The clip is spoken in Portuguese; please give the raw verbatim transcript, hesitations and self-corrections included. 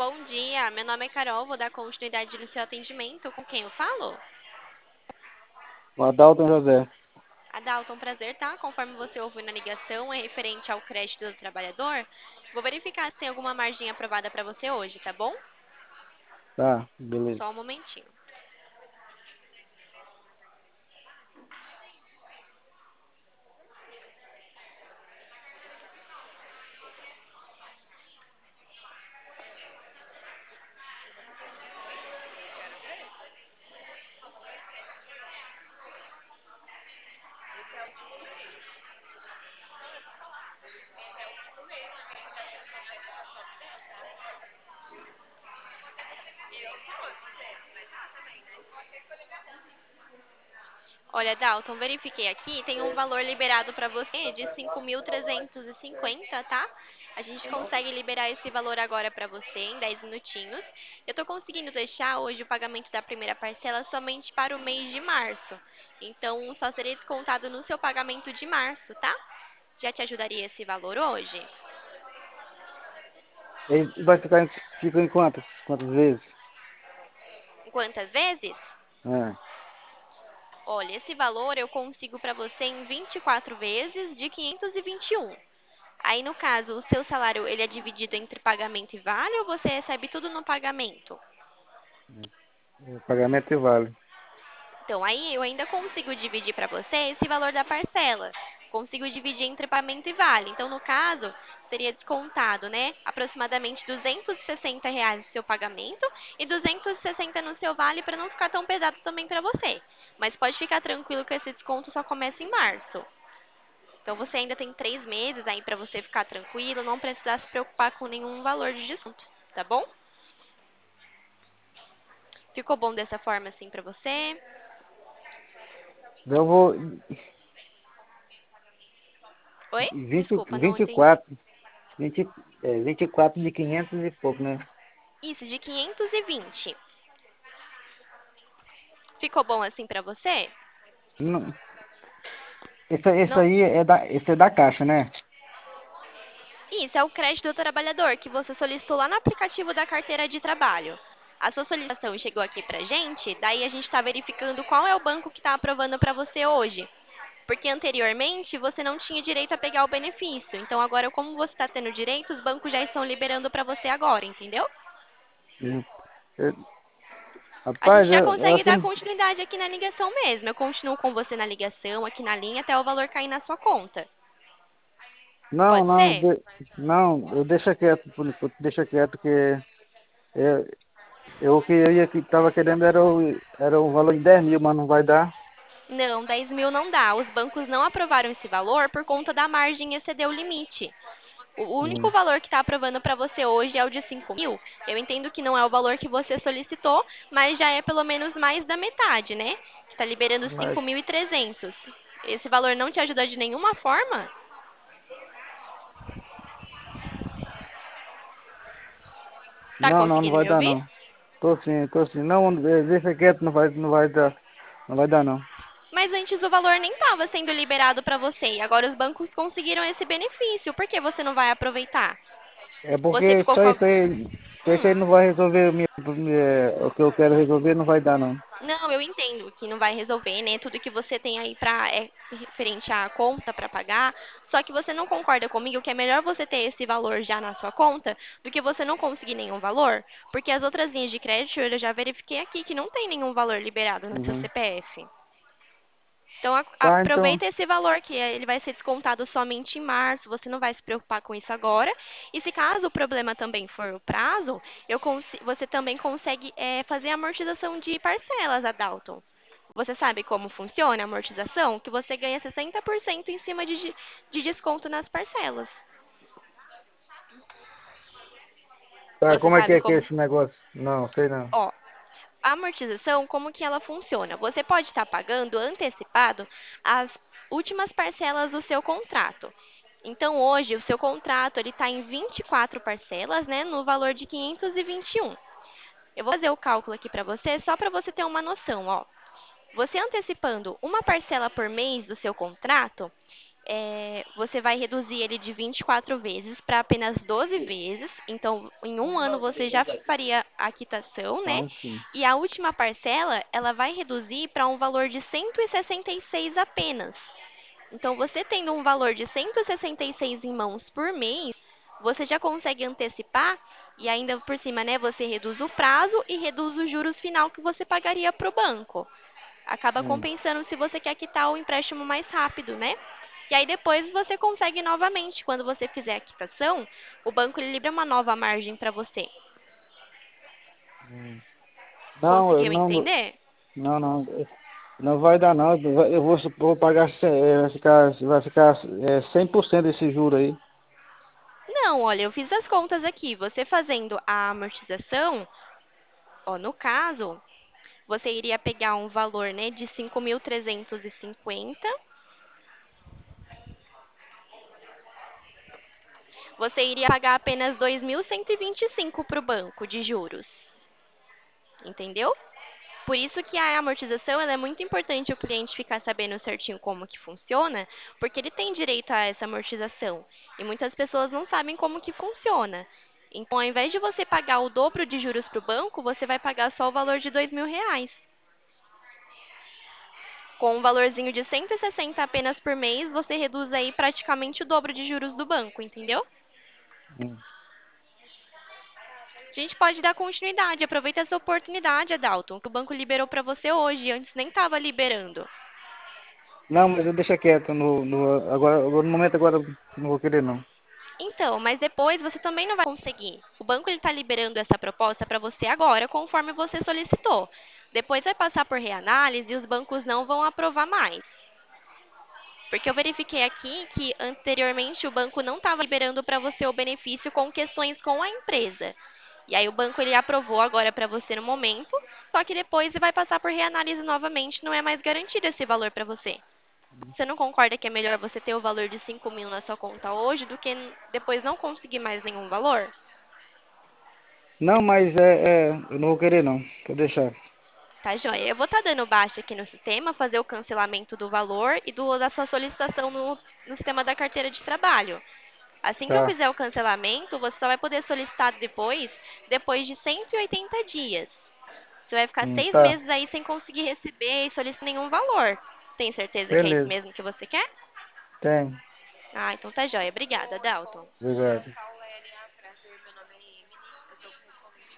Bom dia, meu nome é Carol, vou dar continuidade no seu atendimento. Com quem eu falo? O Adalto José. Adalto, um prazer, tá? Conforme você ouviu na ligação, é referente ao crédito do trabalhador. Vou verificar se tem alguma margem aprovada para você hoje, tá bom? Tá, beleza. Só um momentinho. Olha, Dalton, verifiquei aqui, tem um valor liberado para você de cinco mil trezentos e cinquenta, tá? A gente consegue liberar esse valor agora para você em dez minutinhos. Eu estou conseguindo deixar hoje o pagamento da primeira parcela somente para o mês de março. Então, só seria descontado no seu pagamento de março, tá? Já te ajudaria esse valor hoje? Ele vai ficar em, fica em quantas? Quantas vezes? Quantas vezes? É. Olha, esse valor eu consigo para você em vinte e quatro vezes de quinhentos e vinte e um. Aí, no caso, o seu salário ele é dividido entre pagamento e vale ou você recebe tudo no pagamento? O pagamento vale. Então, aí eu ainda consigo dividir para você esse valor da parcela. Consigo dividir entre pagamento e vale. Então, no caso, seria descontado, né, aproximadamente duzentos e sessenta reais no seu pagamento e duzentos e sessenta no seu vale para não ficar tão pesado também para você. Mas pode ficar tranquilo que esse desconto só começa em março. Então, você ainda tem três meses aí para você ficar tranquilo, não precisar se preocupar com nenhum valor de desconto, tá bom? Ficou bom dessa forma assim para você? Eu vou Oi? vinte, Desculpa, não vinte e entendi. quatro, vinte, é, vinte e quatro de quinhentos e pouco, né? Isso, de quinhentos e vinte. Ficou bom assim para você? Não, esse, esse Não. aí é da, esse é da caixa, né? Isso é o crédito do trabalhador que você solicitou lá no aplicativo da carteira de trabalho. A sua solicitação chegou aqui pra gente, daí a gente está verificando qual é o banco que está aprovando para você hoje. Porque anteriormente você não tinha direito a pegar o benefício. Então agora, como você está tendo direito, os bancos já estão liberando para você agora, entendeu? Hum. Eu- A gente rapaz, já eu, eu consegue aqui dar não. continuidade aqui na ligação mesmo. Eu continuo com você na ligação, aqui na linha, até o valor cair na sua conta. Não, Pode não, ser? de- não, eu deixa quieto, por enquanto, deixa quieto, que eu, eu o que eu ia, que tava querendo era o, era o valor de dez mil, mas não vai dar. Não, dez mil não dá. Os bancos não aprovaram esse valor por conta da margem exceder o limite. O único Hum, valor que está aprovando para você hoje é o de cinco mil. Eu entendo que não é o valor que você solicitou, mas já é pelo menos mais da metade, né? Está liberando mas, cinco mil e trezentos. Esse valor não te ajuda de nenhuma forma? Tá não, não, não conseguindo vai me dar ouvir? não. Tô sim, tô sim. Não, eh, deixa quieto, não vai, não vai dar. Não vai dar não. Mas antes o valor nem estava sendo liberado para você e agora os bancos conseguiram esse benefício. Por que você não vai aproveitar? É Você porque ficou só com a... isso aí, só isso aí Hum. não vai resolver o, meu- eh, o que eu quero resolver, não vai dar não. Não, eu entendo que não vai resolver, né? Tudo que você tem aí para é referente à conta para pagar. Só que você não concorda comigo que é melhor você ter esse valor já na sua conta do que você não conseguir nenhum valor? Porque as outras linhas de crédito eu já verifiquei aqui que não tem nenhum valor liberado no seu Uhum. C P F. Então a- Tá, então, aproveita esse valor que é- ele vai ser descontado somente em março, você não vai se preocupar com isso agora. E se caso o problema também for o prazo, eu consi- você também consegue é, fazer a amortização de parcelas, Adalton. Você sabe como funciona a amortização? Que você ganha sessenta por cento em cima de, de de desconto nas parcelas. tá, Você como é que sabe é que é como? esse negócio? Não, sei não. Ó, a amortização, como que ela funciona? Você pode estar pagando antecipado as últimas parcelas do seu contrato. Então, hoje, o seu contrato ele está em vinte e quatro parcelas, né, no valor de quinhentos e vinte e um. Eu vou fazer o cálculo aqui para você, só para você ter uma noção, ó. Você antecipando uma parcela por mês do seu contrato, é, você vai reduzir ele de vinte e quatro vezes para apenas doze vezes. Então, em um ano você já faria a quitação, né? Ah, sim. E a última parcela, ela vai reduzir para um valor de cento e sessenta e seis apenas. Então, você tendo um valor de cento e sessenta e seis em mãos por mês, você já consegue antecipar e ainda por cima, né, você reduz o prazo e reduz os juros final que você pagaria para o banco. Acaba Hum, compensando se você quer quitar o empréstimo mais rápido, né? E aí depois você consegue novamente, quando você fizer a quitação, o banco ele libera uma nova margem para você. hum. Não, eu Conseguiu não, entender? não, não, não vai dar não. Eu vou, vou pagar, ce- eh, vai ficar, vai ficar é, cem por cento desse juro aí. Não, olha, eu fiz as contas aqui. Você fazendo a amortização, ó, no caso, você iria pegar um valor, né, de cinco mil trezentos e cinquenta. Você iria pagar apenas dois mil cento e vinte e cinco para o banco de juros. Entendeu? Por isso que a amortização ela é muito importante o cliente ficar sabendo certinho como que funciona, porque ele tem direito a essa amortização. E muitas pessoas não sabem como que funciona. Então, ao invés de você pagar o dobro de juros para o banco, você vai pagar só o valor de dois mil reais. Com um valorzinho de cento e sessenta apenas por mês, você reduz aí praticamente o dobro de juros do banco, entendeu? Hum. A gente pode dar continuidade, aproveita essa oportunidade, Adalton, que o banco liberou para você hoje, antes nem estava liberando. Não, mas deixa quieto. No, no, agora, agora, no momento agora, não vou querer não. Então, mas depois você também não vai conseguir. O banco está liberando essa proposta para você agora, conforme você solicitou. Depois vai passar por reanálise e os bancos não vão aprovar mais. Porque eu verifiquei aqui que anteriormente o banco não estava liberando para você o benefício com questões com a empresa. E aí o banco ele aprovou agora para você no momento, só que depois vai passar por reanálise novamente, não é mais garantido esse valor para você. Você não concorda que é melhor você ter o valor de cinco mil na sua conta hoje do que depois não conseguir mais nenhum valor? Não, mas é, é, eu não vou querer não. Pode deixar. Tá, joia? Eu vou estar dando baixa aqui no sistema, fazer o cancelamento do valor e do, da sua solicitação no, no sistema da carteira de trabalho. Assim que eu Tá. fizer o cancelamento, você só vai poder solicitar depois, depois de cento e oitenta dias. Você vai ficar Hum, seis tá. meses aí sem conseguir receber e solicitar nenhum valor. Tem certeza que é isso Beleza. mesmo que você quer? Tem. Ah, então tá joia. Obrigada, Dalton. Obrigado.